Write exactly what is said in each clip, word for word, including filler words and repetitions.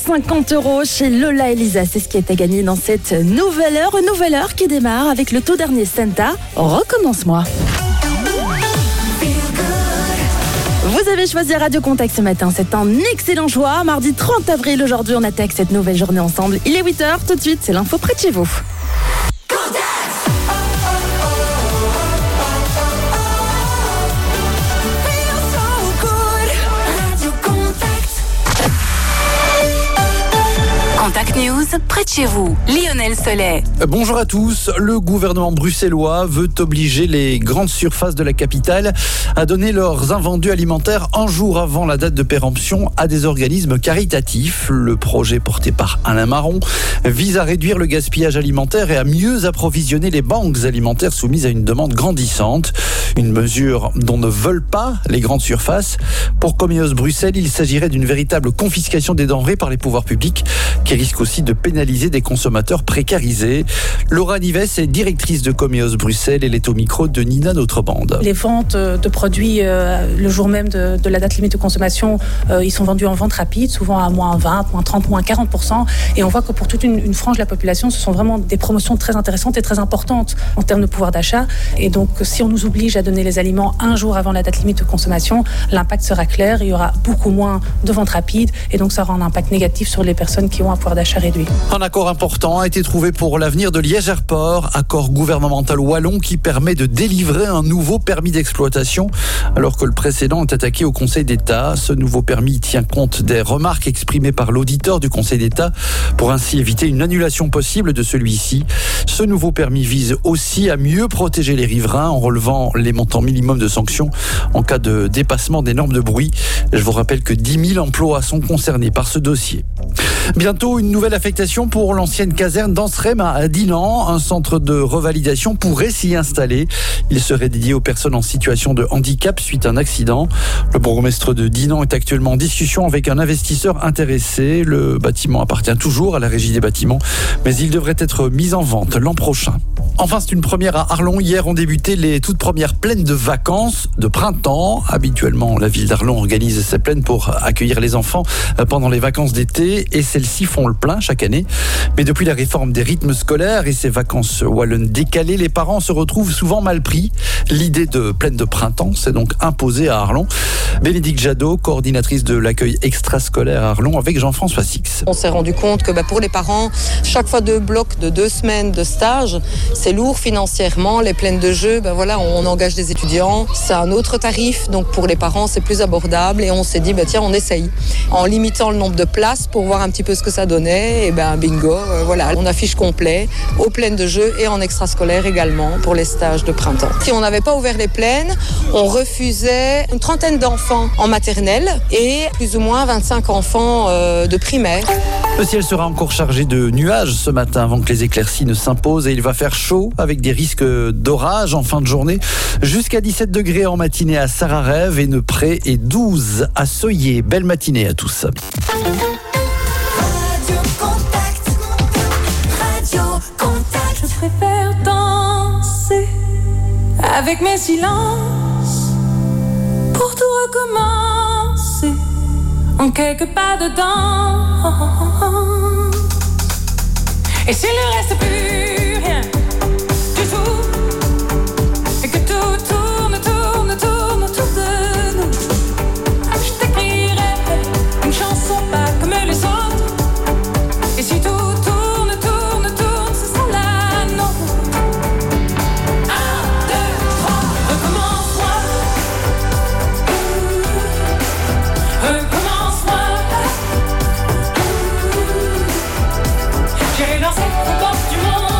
cinquante euros chez Lola Elisa. C'est ce qui est à gagner dans cette nouvelle heure. Une nouvelle heure qui démarre avec le tout dernier Santa. Recommence-moi. Vous avez choisi Radio Contact ce matin. C'est un excellent choix. Mardi trente avril, aujourd'hui, on attaque cette nouvelle journée ensemble. Il est huit heures. Tout de suite, c'est l'info près de chez vous. Contact News, près de chez vous, Lionel Sollet. Bonjour à tous. Le gouvernement bruxellois veut obliger les grandes surfaces de la capitale à donner leurs invendus alimentaires un jour avant la date de péremption à des organismes caritatifs. Le projet porté par Alain Marron vise à réduire le gaspillage alimentaire et à mieux approvisionner les banques alimentaires soumises à une demande grandissante. Une mesure dont ne veulent pas les grandes surfaces. Pour Comeos Bruxelles, il s'agirait d'une véritable confiscation des denrées par les pouvoirs publics qui risque aussi de pénaliser des consommateurs précarisés. Laura Nives est directrice de Comeos Bruxelles. Elle est au micro de Nina Notre-Bande. Les ventes de produits euh, le jour même de, de la date limite de consommation, euh, ils sont vendus en vente rapide, souvent à moins vingt, moins trente, moins quarante pour cent. Et on voit que pour toute une, une frange de la population, ce sont vraiment des promotions très intéressantes et très importantes en termes de pouvoir d'achat. Et donc, si on nous oblige à donner les aliments un jour avant la date limite de consommation, l'impact sera clair. Il y aura beaucoup moins de ventes rapides et donc ça aura un impact négatif sur les personnes qui ont un pouvoir d'achat réduit. Un accord important a été trouvé pour l'avenir de Liège Airport, accord gouvernemental wallon qui permet de délivrer un nouveau permis d'exploitation alors que le précédent est attaqué au Conseil d'État. Ce nouveau permis tient compte des remarques exprimées par l'auditeur du Conseil d'État pour ainsi éviter une annulation possible de celui-ci. Ce nouveau permis vise aussi à mieux protéger les riverains en relevant les montants minimums de sanctions en cas de dépassement des normes de bruit. Je vous rappelle que dix mille emplois sont concernés par ce dossier. Bientôt, une nouvelle affectation pour l'ancienne caserne d'Anserem à Dinan. Un centre de revalidation pourrait s'y installer. Il serait dédié aux personnes en situation de handicap suite à un accident. Le bourgmestre de Dinan est actuellement en discussion avec un investisseur intéressé. Le bâtiment appartient toujours à la régie des bâtiments, mais il devrait être mis en vente l'an prochain. Enfin, c'est une première à Arlon. Hier ont débuté les toutes premières plaines de vacances de printemps. Habituellement, la ville d'Arlon organise ces plaines pour accueillir les enfants pendant les vacances d'été et celles-ci font le plein chaque année. Mais depuis la réforme des rythmes scolaires et ces vacances wallonnes décalées, les parents se retrouvent souvent mal pris. L'idée de plaine de printemps s'est donc imposée à Arlon. Bénédicte Jadot, coordinatrice de l'accueil extrascolaire à Arlon avec Jean-François Six. On s'est rendu compte que bah, pour les parents, chaque fois deux blocs de deux semaines de stage, c'est lourd financièrement. Les plaines de jeu, ben voilà, on engage des étudiants, c'est un autre tarif, donc pour les parents c'est plus abordable et on s'est dit ben tiens on essaye en limitant le nombre de places pour voir un petit peu ce que ça donnait et ben bingo, euh, voilà, on affiche complet aux plaines de jeu et en extrascolaire également pour les stages de printemps. Si on n'avait pas ouvert les plaines, on refusait une trentaine d'enfants en maternelle et plus ou moins vingt-cinq enfants euh, de primaire. Le ciel sera encore chargé de nuages ce matin avant que les éclaircies ne s'imposent et il va faire chaud avec des risques d'orage en fin de journée. Jusqu'à dix-sept degrés en matinée à Sararève et Neupré et douze à Soyer. Belle matinée à tous. Je préfère danser avec mes silences pour tout recommencer en quelques pas dedans. Et s'il ne reste plus rien du tout et que tout tourne, tourne, tourne autour de nous, je t'écrirai une chanson pas comme les autres. Et si tout tourne, tourne, tourne, ce sera la nôtre. Un, deux, trois, recommence-moi. Recommence-moi. J'irai danser aux portes du monde.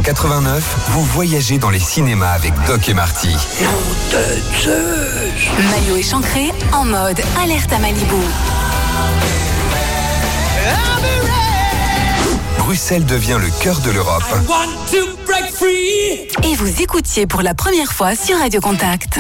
quatre-vingt-neuf, vous voyagez dans les cinémas avec Doc et Marty. Maillot échancré en mode alerte à Malibu. Bruxelles devient le cœur de l'Europe. Et vous écoutiez pour la première fois sur Radio Contact.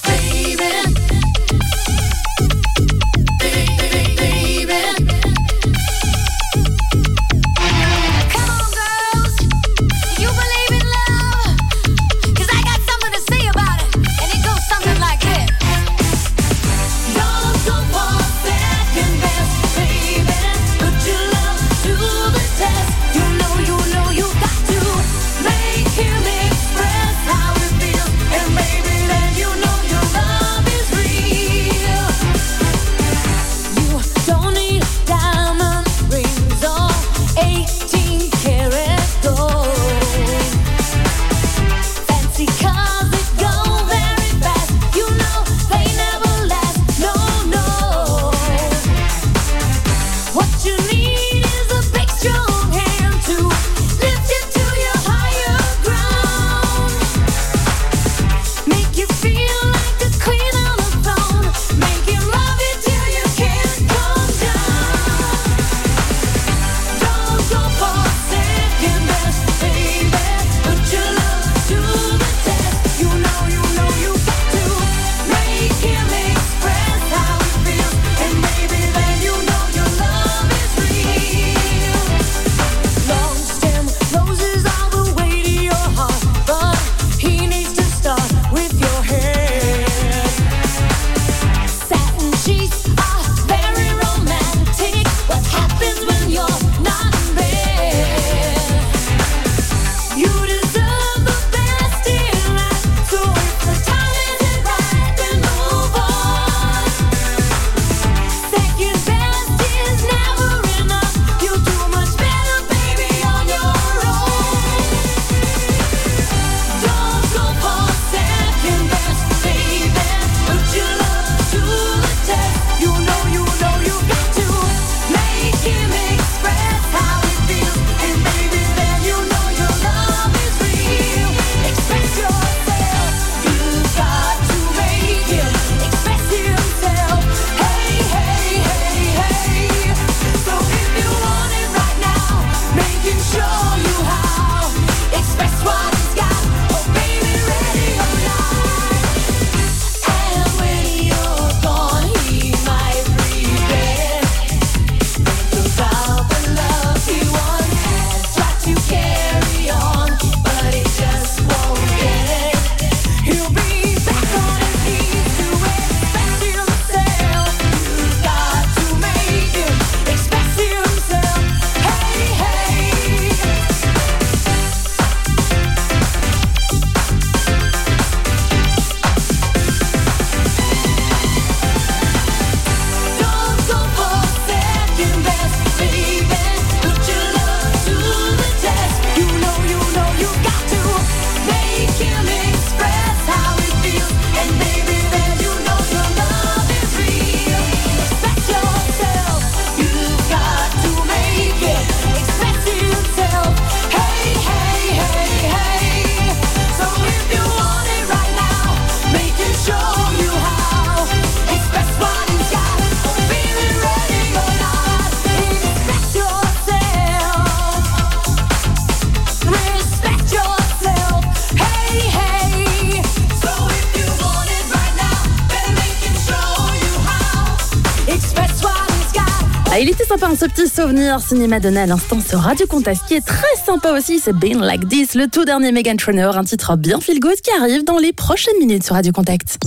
Ah, il était sympa, ce petit souvenir cinéma donné à l'instant sur Radio Contact. Ce qui est très sympa aussi, c'est Been Like This, le tout dernier Meghan Trainor, un titre bien feel good qui arrive dans les prochaines minutes sur Radio Contact.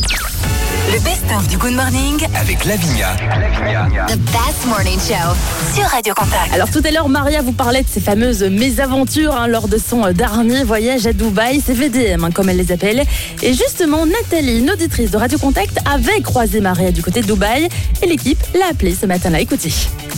Le best-of du Good Morning avec Lavinia. The best morning show sur Radio Contact. Alors tout à l'heure, Maria vous parlait de ses fameuses mésaventures hein, lors de son dernier voyage à Dubaï, ses V D M hein, comme elle les appelle. Et justement, Nathalie, une auditrice de Radio Contact, avait croisé Maria du côté de Dubaï et l'équipe l'a appelée ce matin-là. Écoutez.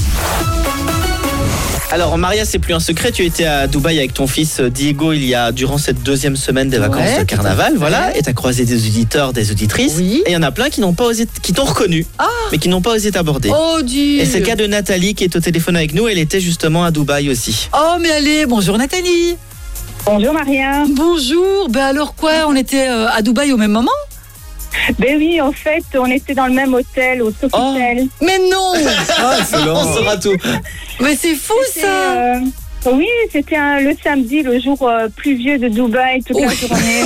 Alors Maria, c'est plus un secret, tu étais à Dubaï avec ton fils Diego il y a durant cette deuxième semaine des vacances ouais, de carnaval, voilà, et tu as croisé des auditeurs, des auditrices, oui. Et il y en a plein qui n'ont pas osé, qui t'ont reconnu, ah. mais qui n'ont pas osé t'aborder. Oh Dieu. Et c'est le cas de Nathalie qui est au téléphone avec nous, elle était justement à Dubaï aussi. Oh mais allez, bonjour Nathalie. Bonjour Maria. Bonjour, ben alors quoi, on était euh, à Dubaï au même moment? Ben oui, en fait, on était dans le même hôtel, au Sofitel. Oh. Mais non. Ah, excellent, on saura tout. Mais c'est fou C'était, ça euh, Oui, c'était un- le samedi, le jour euh, pluvieux de Dubaï, toute la journée.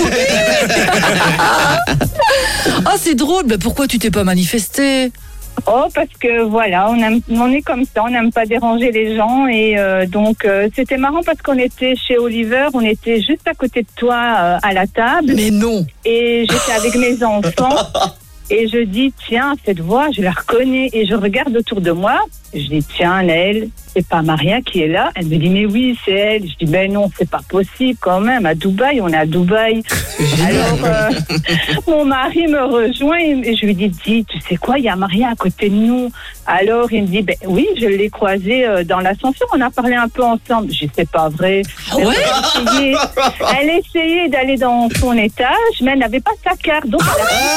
Ah, c'est drôle, mais pourquoi tu t'es pas manifesté? Oh, parce que voilà, on, aime, on est comme ça, on n'aime pas déranger les gens. Et euh, donc, euh, c'était marrant parce qu'on était chez Oliver, on était juste à côté de toi euh, à la table. Mais non. Et j'étais avec mes enfants. Et je dis, tiens, cette voix, je la reconnais. Et je regarde autour de moi. Je dis, tiens, Naël, c'est pas Maria qui est là? Elle me dit, mais oui, c'est elle. Je dis, ben non, c'est pas possible quand même. À Dubaï, on est à Dubaï. Alors, euh, mon mari me rejoint et je lui dis, dis, tu sais quoi, il y a Maria à côté de nous. Alors, il me dit, ben oui, je l'ai croisée euh, dans l'ascenseur. On a parlé un peu ensemble. Je dis, c'est pas vrai. Ouais. Elle essayait, elle essayait d'aller dans son étage, mais elle n'avait pas sa carte. Donc,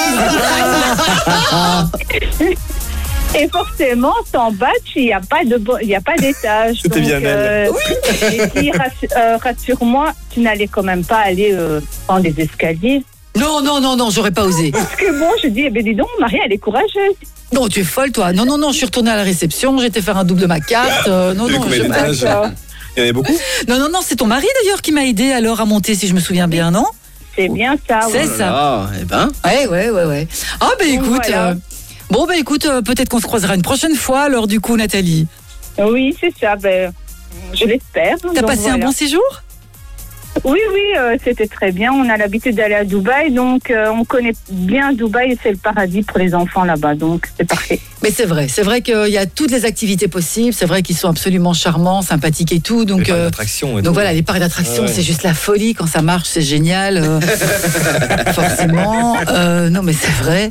elle a... Et forcément, sans badge, il n'y a pas de, bo- il y a pas d'étage. C'était Donc, bien elle. euh, j'ai dit, rassu- euh, rassure-moi, tu n'allais quand même pas aller euh, prendre des escaliers. Non, non, non, non, j'aurais pas osé. Parce que bon, je dis, eh ben dis donc, Marie, elle est courageuse. Non, tu es folle, toi. Non, non, non, je suis retournée à la réception, j'ai été faire un double de ma carte. euh, non, Il y avait non, combien je- d'étages? D'accord. Il y en avait beaucoup? non, non, non, c'est ton mari d'ailleurs qui m'a aidé alors à monter, si je me souviens bien, non? C'est bien ça. C'est oui. ça. Ah, eh ben. Ouais, ouais, ouais, ouais. Ah, ben Donc, écoute. voilà. euh, Bon, ben écoute, euh, peut-être qu'on se croisera une prochaine fois, alors du coup, Nathalie. Oui, c'est ça. Ben, je l'espère. T'as Donc, passé un voilà. bon séjour? Oui, oui, euh, c'était très bien. On a l'habitude d'aller à Dubaï, donc euh, on connaît bien Dubaï et c'est le paradis pour les enfants là-bas, donc c'est parfait. Mais c'est vrai, c'est vrai qu'il y a toutes les activités possibles, c'est vrai qu'ils sont absolument charmants, sympathiques et tout. Donc, Les parcs euh, d'attractions et donc tout. voilà, les parcs d'attractions, Ouais, ouais. c'est juste la folie quand ça marche, c'est génial. euh, forcément. Euh, non, mais c'est vrai.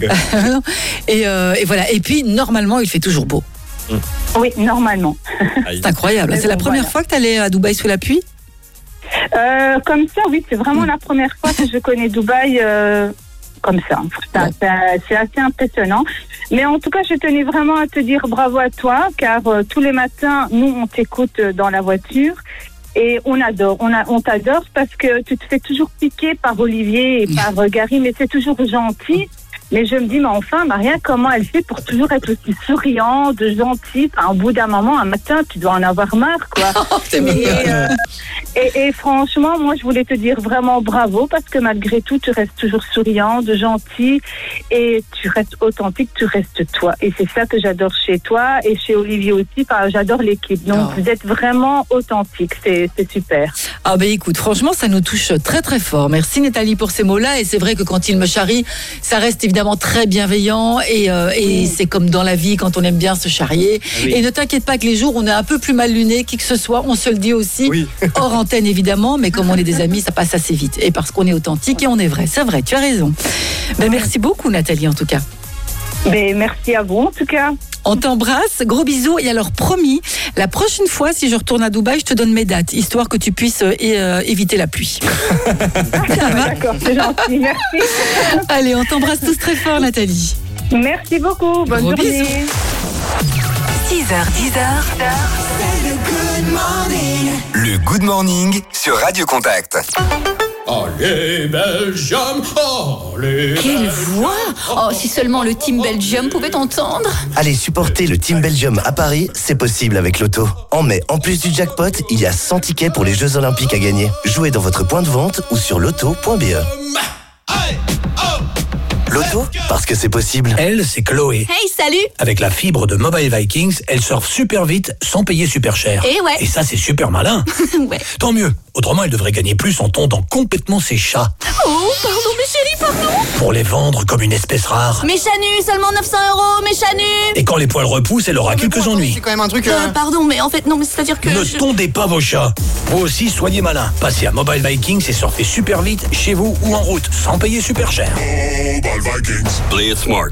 et, euh, et voilà. Et puis, normalement, il fait toujours beau. Oui, normalement. C'est incroyable. Mais C'est la bon, première voilà. fois que tu allais à Dubaï sous la pluie? Euh, comme ça, oui, c'est vraiment la première fois que je connais Dubaï euh, comme ça. Ça, Bon. ça, C'est assez impressionnant. Mais en tout cas, je tenais vraiment à te dire bravo à toi, car euh, tous les matins, nous, on t'écoute euh, dans la voiture. Et on adore, on, a, on t'adore parce que tu te fais toujours piquer par Olivier et par euh, Gary, mais c'est toujours gentil. Mais je me dis, mais enfin, Maria, comment elle fait pour toujours être aussi souriante, gentille? Enfin, au bout d'un moment, un matin, tu dois en avoir marre, quoi. Oh, c'est Et, mignon. euh, et, et franchement, moi, je voulais te dire vraiment bravo parce que malgré tout, tu restes toujours souriante, gentille et tu restes authentique, tu restes toi. Et c'est ça que j'adore chez toi et chez Olivier aussi. Enfin, j'adore l'équipe. Donc, Oh. vous êtes vraiment authentique. C'est, c'est super. Ah ben écoute, franchement, ça nous touche très très fort. Merci Nathalie pour ces mots-là. Et c'est vrai que quand il me charrie, ça reste évidemment très bienveillant. Et, euh, et c'est comme dans la vie quand on aime bien se charrier. Oui. Et ne t'inquiète pas que les jours où on est un peu plus mal luné, qui que ce soit, on se le dit aussi. Oui. Hors antenne évidemment, mais comme on est des amis, ça passe assez vite. Et parce qu'on est authentique et on est vrai. C'est vrai, tu as raison. Ben, merci beaucoup Nathalie en tout cas. Mais merci à vous, en tout cas. On t'embrasse, gros bisous. Et alors, promis, la prochaine fois, si je retourne à Dubaï, je te donne mes dates, histoire que tu puisses euh, é- euh, éviter la pluie. Ça va ? D'accord, c'est gentil. Merci. Allez, on t'embrasse tous très fort, Nathalie. Merci beaucoup. Bonne Gros journée. bisous. six heures, dix heures. Le Good Morning sur Radio Contact. Allez, Belgium, allez. Quelle voix! Oh, si seulement le Team Belgium pouvait t'entendre! Allez, supporter le Team Belgium à Paris, c'est possible avec Loto. En mai, en plus du jackpot, il y a cent tickets pour les Jeux Olympiques à gagner. Jouez dans votre point de vente ou sur loto point b e. Loto, parce que c'est possible. Elle, c'est Chloé. Hey, salut! Avec la fibre de Mobile Vikings, elle surfe super vite sans payer super cher. Eh ouais. Et ça, c'est super malin. Ouais. Tant mieux. Autrement, elle devrait gagner plus en tondant complètement ses chats. Oh, pardon, mes chéris, pardon! Pour les vendre comme une espèce rare. Mes chanus, seulement neuf cents euros, mes chanus! Et quand les poils repoussent, elle aura quelques ennuis. C'est quand même un truc... Euh, euh, pardon, mais en fait, non, mais c'est-à-dire que. Ne je- tondez pas vos chats. Vous aussi, soyez malin. Passez à Mobile Vikings et surfez super vite chez vous ou en route, sans payer super cher. Play it smart.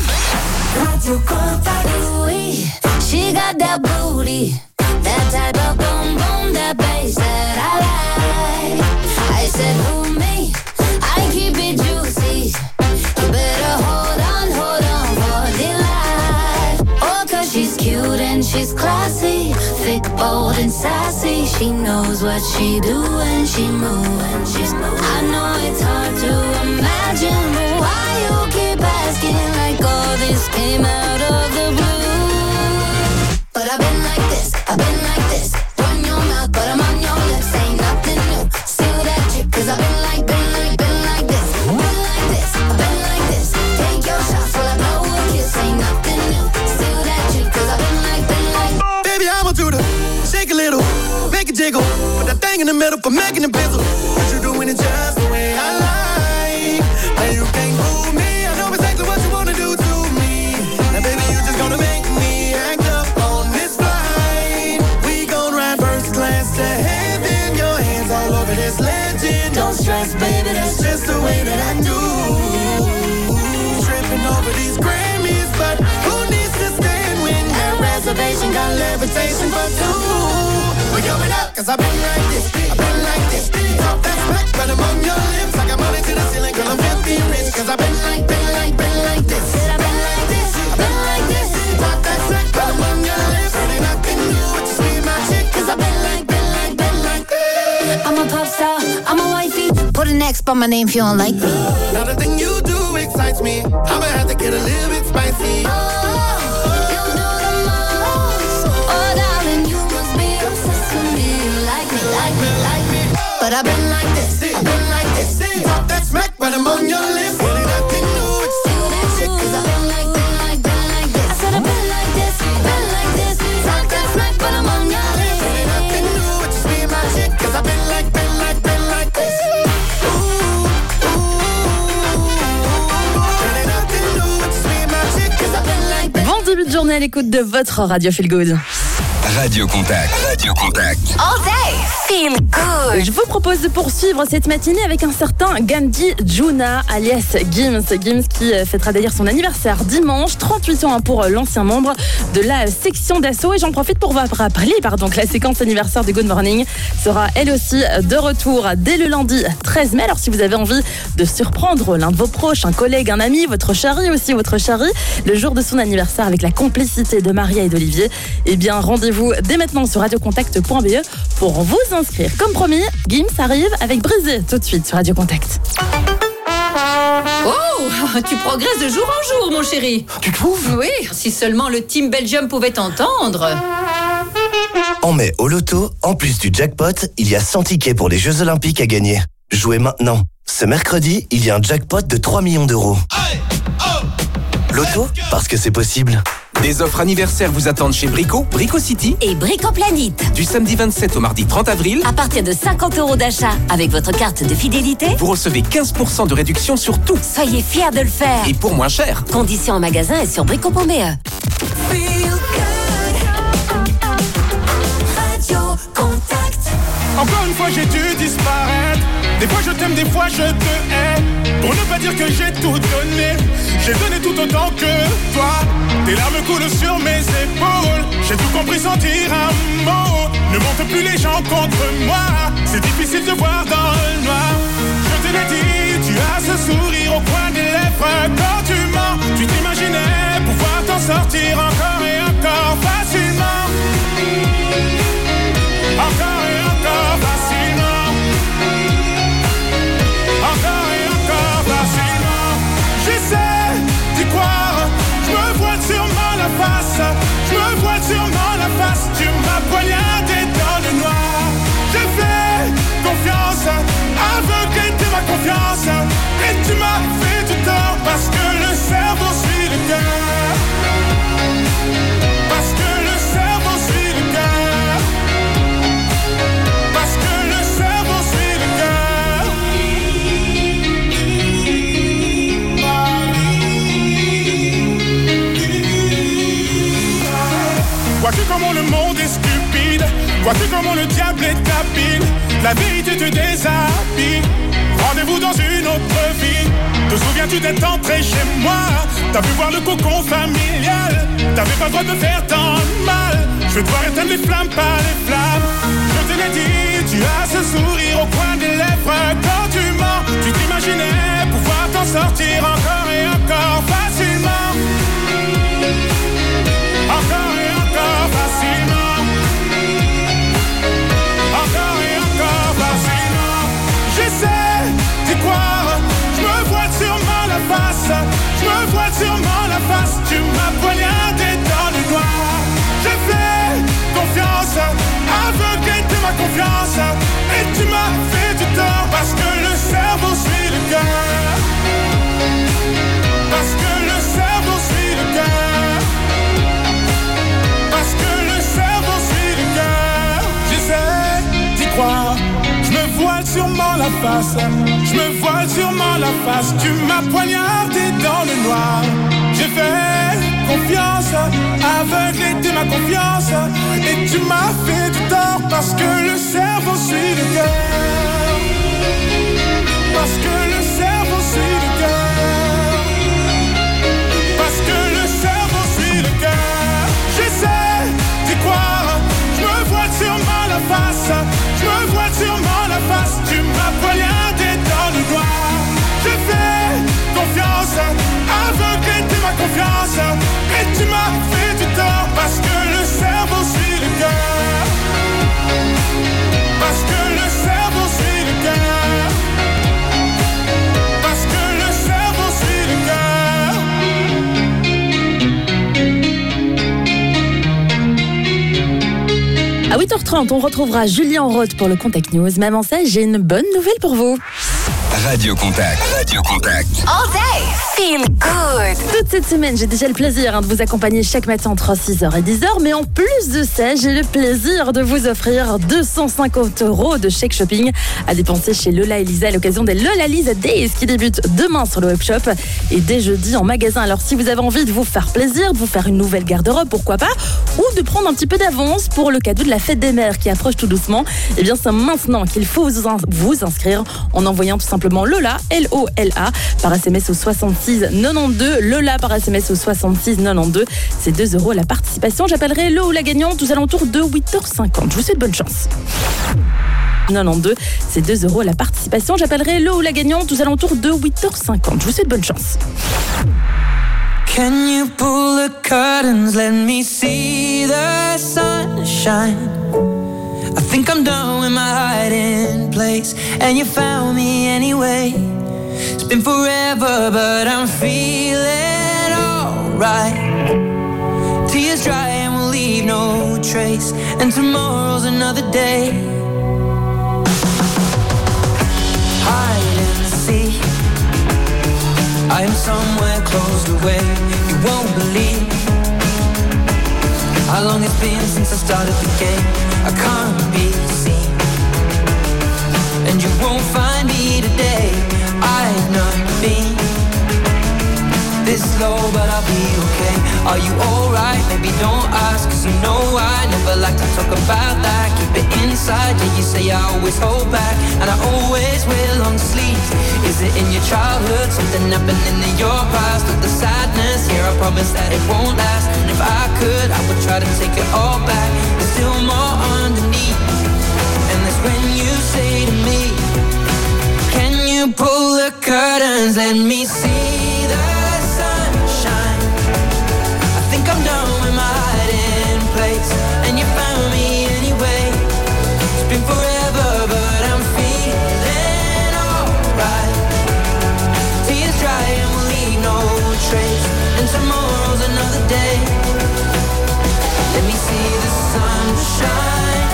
Oui, she got that booty, that type of boom boom, that bass that I like. I said, who me? I keep it juicy. You better hold on, hold on for dear life. Oh, cause she's cute and she's classy, thick, bold and sassy. She knows what she do when she moves. I know it's hard to imagine, but why you keep asking like all this came out of the blue? But I've been like this, I've been like this. Run your mouth, but I'm on your lips. Ain't nothing new, still that chick. Cause I've been like, been like, been like this. Been like this, I've been like this. Take your shots while I blow a kiss. Ain't nothing new, still that chick. Cause I've been like, been like. Baby, I'ma do the shake a little, make it jiggle. Put that thing in the middle for making it bizzle. But you doing it just the way I like. And you can't fool me. I know exactly what you wanna do to me. And baby, you just gonna make me act up on this flight. We gon' ride first class to heaven. Your hands all over this legend. Don't stress, baby, that's just the way that I do. Tripping over these Grammys, but who needs to stand when that reservation got levitation for two? We're going up, cause I've been like this, I've been like this. Talk that smack, but I'm on your lips. I got money to the ceiling, girl, I'm filthy rich. Cause I've been like, been like, been like this. I've been like this, I've been like this. Talk that smack, but I'm on your lips. It ain't nothing new, it's just me, my chick. Cause I've been like, been like, been like this. I'm a pop star, I'm a wifey. Put an X by my name if you don't like me. Now the thing you do excites me. I'ma have to get a little bit spicy. Oh, you do the most. Oh, darling, you must be obsessed with me. You like me, like me, like me. But I've been like this, I've been like this. Talk that smack, but I'm on your lips. It ain't nothing new, it's still that shit. Cause I've been like, been like, been like this. I said I've been like this, been like this. Talk that smack, but I'm on your lips. It ain't nothing new, it's just me and my chick. Cause I've been like, been like, been like this. Bon début de journée à l'écoute de votre Radio Feel Good. Radio Contact. Radio Contact. All day, feel good. Je vous propose de poursuivre cette matinée avec un certain Gandhi Juna, alias Gims. Gims qui fêtera d'ailleurs son anniversaire dimanche, trente-huit ans pour l'ancien membre de la section d'assaut. Et j'en profite pour vous rappeler pardon, que la séquence anniversaire de Good Morning sera elle aussi de retour dès le lundi treize mai. Alors si vous avez envie de surprendre l'un de vos proches, un collègue, un ami, votre chéri aussi, votre chérie, le jour de son anniversaire avec la complicité de Maria et d'Olivier, eh bien rendez-vous dès maintenant sur radiocontact point b e pour vous inscrire. Comme promis, Gims arrive avec Brisé tout de suite sur Radio Contact. Oh, tu progresses de jour en jour, mon chéri. Tu trouves? Oui, si seulement le Team Belgium pouvait t'entendre. En mai, au loto, en plus du jackpot, il y a cent tickets pour les Jeux Olympiques à gagner. Jouez maintenant. Ce mercredi, il y a un jackpot de trois millions d'euros. Loto, parce que c'est possible. Des offres anniversaires vous attendent chez Brico, Brico City Et Brico Planet. du samedi vingt-sept au mardi trente avril. À partir de cinquante euros d'achat avec votre carte de fidélité, Vous recevez quinze pour cent de réduction sur tout. soyez fiers de le faire. Et pour moins cher. Conditions en magasin et sur brico point b e. Encore une fois j'ai dû disparaître. Des fois je t'aime, des fois je te hais. Pour ne pas dire que j'ai tout donné, j'ai donné tout autant que toi. Tes larmes coulent sur mes épaules. J'ai tout compris sans dire un mot. Ne monte plus les gens contre moi. C'est difficile de voir dans le noir. Je te l'ai dit, tu as ce sourire au coin des lèvres. Quand tu mens, tu t'imaginais pouvoir t'en sortir encore et encore facilement. Encore et encore facilement. Encore et encore facilement. J'essaie d'y croire. Je me vois sûrement la face. Je me vois sûrement la face. Tu m'as poignardé dans le noir. Je fais confiance. Aveuglé de ma confiance. Et tu m'as fait du tort. Parce que le cerveau suit le cœur. Parce que le cerveau suit le cœur. Parce que le cerveau suit le cœur. Vois-tu comment le monde est stupide? Vois-tu comment le diable est habile? La vérité te déshabille. Rendez-vous dans une autre vie. Te souviens-tu d'être entré chez moi? T'as pu voir le cocon familial. T'avais pas le droit de faire tant de mal. Je vais devoir éteindre les flammes par les flammes. Je te l'ai dit, tu as ce sourire au coin des lèvres. Quand tu mens, tu t'imaginais pouvoir t'en sortir encore et encore facilement. Encore et encore facilement. la face. Je me voile sûrement la face. Tu m'as poignardé dans le noir. J'ai fait confiance, aveuglé de ma confiance. Et tu m'as fait du tort parce que le cerveau suit le cœur. Parce que le cerveau suit le cœur. Parce que le cerveau suit le cœur. J'essaie d'y croire. Je me voile sûrement la face. Je me voile sûrement la face. Tu m'as poignardé dans le noir. J'ai fait confiance, aveuglé de ma confiance. Et tu m'as fait du tort parce que le cerveau suit le cœur. Parce que le cerveau suit le cœur. Parce que le cerveau suit le cœur. À huit heures trente, on retrouvera Julien Roth pour le Contact News. Mais avant ça, j'ai une bonne nouvelle pour vous. Radio Contact. Radio Contact. All day, feel good. Toute cette semaine, j'ai déjà le plaisir hein, de vous accompagner chaque matin entre six heures et dix heures. Mais en plus de ça, j'ai le plaisir de vous offrir deux cent cinquante euros de chèque shopping à dépenser chez Lola et Lisa à l'occasion des Lola Lisa Days qui débutent demain sur le webshop et dès jeudi en magasin. Alors si vous avez envie de vous faire plaisir, de vous faire une nouvelle garde-robe, pourquoi pas, ou de prendre un petit peu d'avance pour le cadeau de la fête des mères qui approche tout doucement, eh bien c'est maintenant qu'il faut vous, in- vous inscrire en envoyant tout simplement Lola, L O L A, par S M S au soixante-six quatre-vingt-douze. Lola par S M S au soixante-six quatre-vingt-douze. C'est deux euros la participation. J'appellerai le ou la gagnante aux alentours de huit heures cinquante. Je vous souhaite bonne chance. quatre-vingt-douze, c'est deux euros la participation. J'appellerai le ou la gagnante aux alentours de huit heures cinquante. Je vous souhaite bonne chance. Can you pull the curtains, let me see the sunshine? I think I'm done with my hiding place, and you found me anyway. It's been forever, but I'm feeling alright. Tears dry and we'll leave no trace, and tomorrow's another day. Hide and seek, I am somewhere closed away. You won't believe how long it's been since I started the game. I can't be seen, and you won't find me today. I've not been this low, but I'll be okay. Are you alright? Maybe don't ask, cause you know I never like to talk about that. Keep it inside, yeah, you say I always hold back, and I always will on the sleeves. Is it in your childhood, something happening in your past? Or the sadness, here I promise that it won't last. And if I could, I would try to take it all back. There's still more underneath, and that's when you say to me, can you pull the curtains, let me see the sunshine? I think I'm done with my hiding place, and you found me anyway. It's been forever, but I'm feeling alright. Tears dry and we'll leave no trace, and tomorrow's another day. Let me see the sunshine.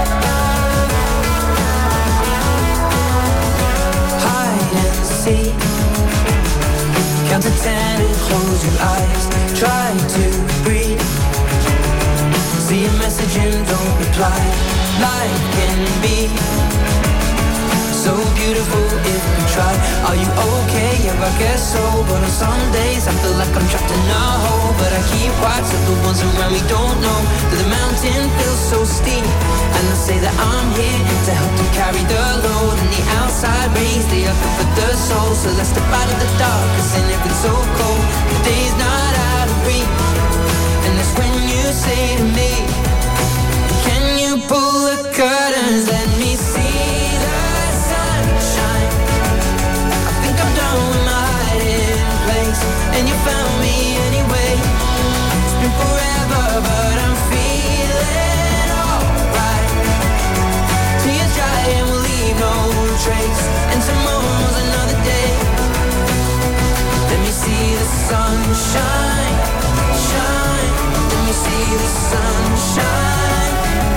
Hide and seek, count to ten and close your eyes. Try to breathe, see a message and don't reply. Life can be so beautiful if we try. Are you okay? Yeah, I guess so. But on some days I feel like I'm trapped in a hole, but I keep watch so the ones around me don't know that the mountain feels so steep. And I say that I'm here to help them carry the load, and the outside rays, they are good for the soul. So let's step out of the dark, cause in it it's so cold. The day's not out of reach, and that's when you say to me, can you pull the curtains, let me see the sunshine? I think I'm done with my hiding place, and you found me anyway. It's been forever, but I'm feeling alright. Tears dry and we'll leave no trace, and tomorrow's another day. Let me see the sunshine, shine. Let me see the sunshine.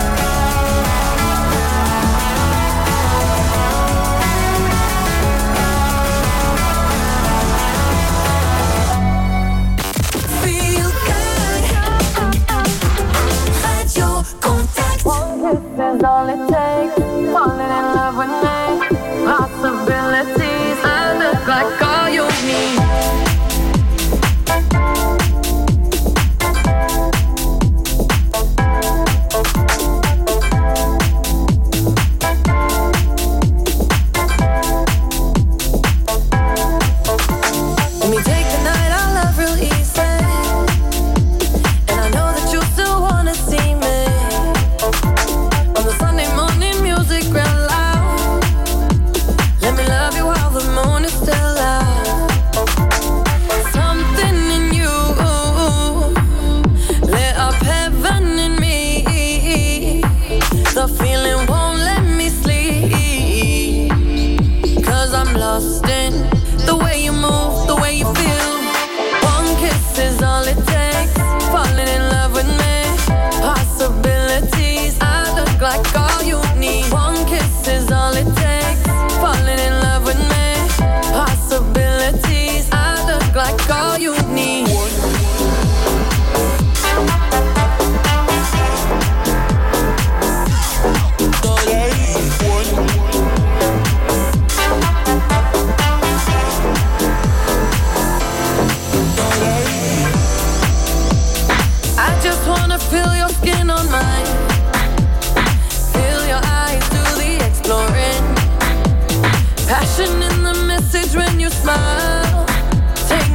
Feel good. Radio Contact. One kiss is all it takes. Falling in love with me. Lost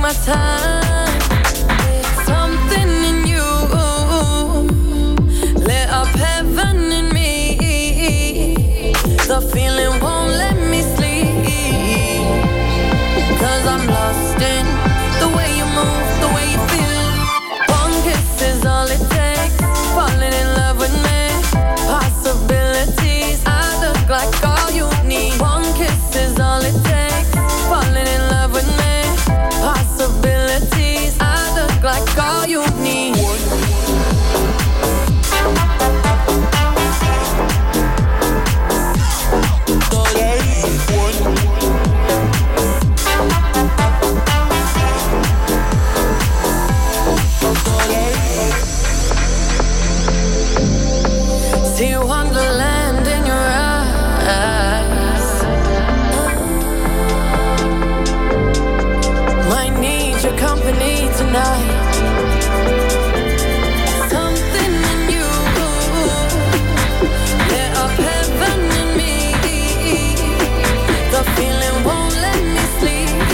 my time. Something in you lit up heaven in me. The feeling won't let me sleep. Cause I'm lost in the way you move, the way you feel. One kiss is all it takes. Falling in love with me. Possibilities, I look like all you need. One kiss is all it takes. Falling in love with me. Possibilities, I look like all you need. See wonderland in your eyes. Might need your company tonight. Something in you lit up heaven in me. The feeling won't let me sleep.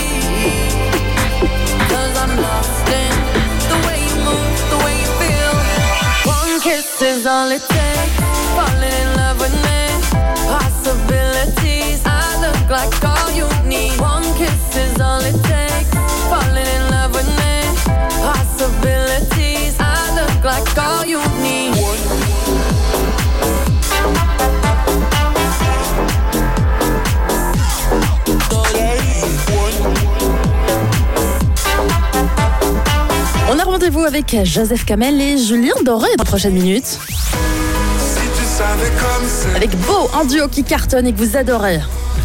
Cause I'm lost in the way you move, the way you feel. One kiss is all it takes. Falling in love with me. Possibilities, I look like all you need. One kiss is all it takes. Falling in love with me. Possibilities, I look like all you need. On a rendez-vous avec Joseph Kamel et Julien Doré dans les prochaines minutes. Avec Beau, un duo qui cartonne et que vous adorez.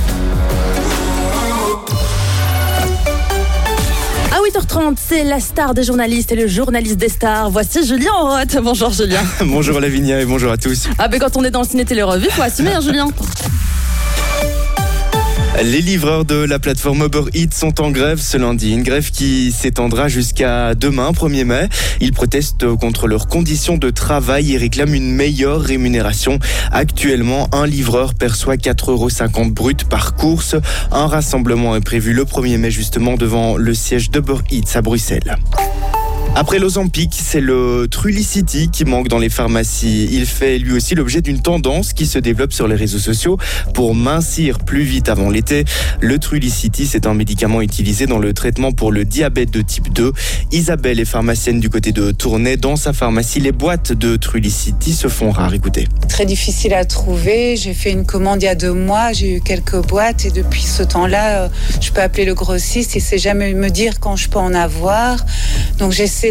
À huit heures trente, c'est la star des journalistes et le journaliste des stars. Voici Julien Roth. Bonjour Julien. Bonjour Lavinia et bonjour à tous. Ah ben quand on est dans le ciné-télé-revue, faut assumer hein, Julien. Les livreurs de la plateforme Uber Eats sont en grève ce lundi. Une grève qui s'étendra jusqu'à demain, premier mai. Ils protestent contre leurs conditions de travail et réclament une meilleure rémunération. Actuellement, un livreur perçoit quatre euros cinquante brut par course. Un rassemblement est prévu le premier mai justement devant le siège d'Uber Eats à Bruxelles. Après l'Ozempic, c'est le Trulicity qui manque dans les pharmacies. Il fait lui aussi l'objet d'une tendance qui se développe sur les réseaux sociaux pour mincir plus vite avant l'été. Le Trulicity, c'est un médicament utilisé dans le traitement pour le diabète de type deux. Isabelle est pharmacienne du côté de Tournai. Dans sa pharmacie, les boîtes de Trulicity se font rares. Écoutez. Très difficile à trouver. J'ai fait une commande il y a deux mois. J'ai eu quelques boîtes et depuis ce temps-là, je peux appeler le grossiste. Il ne sait jamais me dire quand je peux en avoir. Donc j'essaie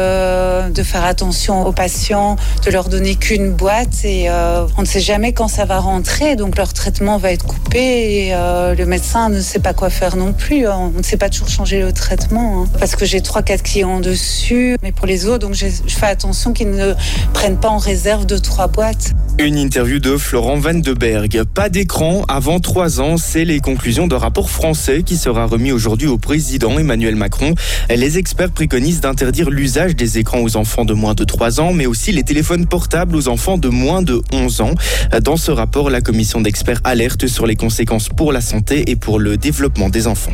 De, de faire attention aux patients, de leur donner qu'une boîte et euh, on ne sait jamais quand ça va rentrer, donc leur traitement va être coupé et euh, le médecin ne sait pas quoi faire non plus. On ne sait pas toujours changer le traitement hein, parce que j'ai trois quatre clients dessus, mais pour les autres, donc je fais attention qu'ils ne prennent pas en réserve deux trois boîtes. Une interview de Florent Van de Berg. Pas d'écran avant trois ans, c'est les conclusions d'un rapport français qui sera remis aujourd'hui au président Emmanuel Macron. Les experts préconisent d'interdire l'usage des écrans aux enfants de moins de trois ans, mais aussi les téléphones portables aux enfants de moins de onze ans. Dans ce rapport, la commission d'experts alerte sur les conséquences pour la santé et pour le développement des enfants.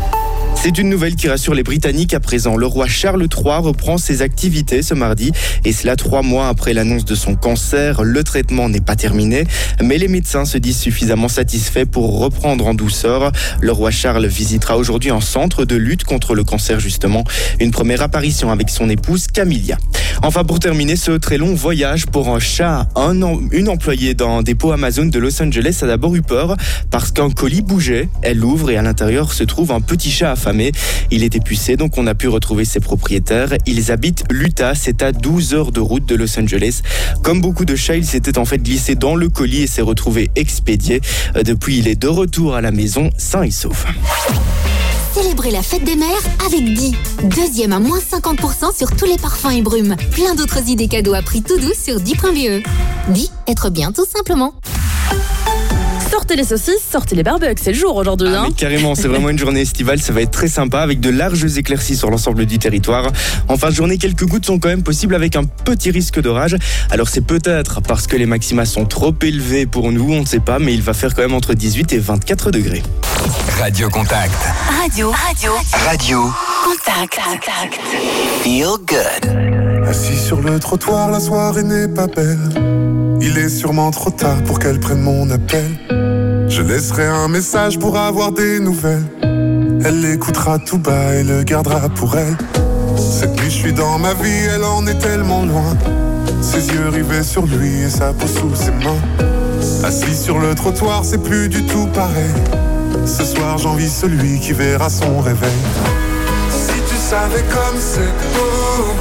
C'est une nouvelle qui rassure les Britanniques à présent. Le roi Charles trois reprend ses activités ce mardi et cela trois mois après l'annonce de son cancer. Le traitement n'est pas terminé, mais les médecins se disent suffisamment satisfaits pour reprendre en douceur. Le roi Charles visitera aujourd'hui un centre de lutte contre le cancer justement. Une première apparition avec son épouse Camilla. Enfin, pour terminer ce très long voyage pour un chat, un, une employée d'un dépôt Amazon de Los Angeles a d'abord eu peur parce qu'un colis bougeait. Elle l'ouvre et à l'intérieur se trouve un petit chat affamé. Il était pucé, donc on a pu retrouver ses propriétaires. Ils habitent l'Utah, c'est à douze heures de route de Los Angeles. Comme beaucoup de chats, il s'était en fait glissé dans le colis et s'est retrouvé expédié. Depuis, il est de retour à la maison, sain et sauf. Célébrez la fête des mères avec Di. Deuxième à moins cinquante pour cent sur tous les parfums et brumes. Plein d'autres idées cadeaux à prix tout doux sur di point b e. Di, être bien tout simplement. Sortez les saucisses, sortez les barbecues, c'est le jour aujourd'hui. Ah, hein. mais carrément, c'est vraiment une journée estivale, ça va être très sympa avec de larges éclaircies sur l'ensemble du territoire. En fin de journée, quelques gouttes sont quand même possibles avec un petit risque d'orage. Alors c'est peut-être parce que les maxima sont trop élevés pour nous, on ne sait pas, mais il va faire quand même entre dix-huit et vingt-quatre degrés. Radio Contact. Radio, radio, Radio Contact. Feel good. Assis sur le trottoir, la soirée n'est pas belle. Il est sûrement trop tard pour qu'elle prenne mon appel. Je laisserai un message pour avoir des nouvelles. Elle l'écoutera tout bas et le gardera pour elle. Cette nuit je suis dans ma vie, elle en est tellement loin. Ses yeux rivés sur lui et sa peau sous ses mains. Assis sur le trottoir, c'est plus du tout pareil. Ce soir j'envie celui qui verra son réveil. Si tu savais comme c'est beau,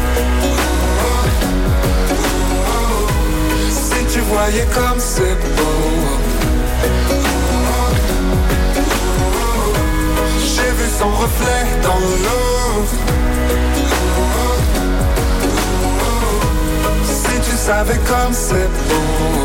si tu voyais comme c'est beau. J'ai vu son reflet dans l'eau. Si tu savais comme c'est beau.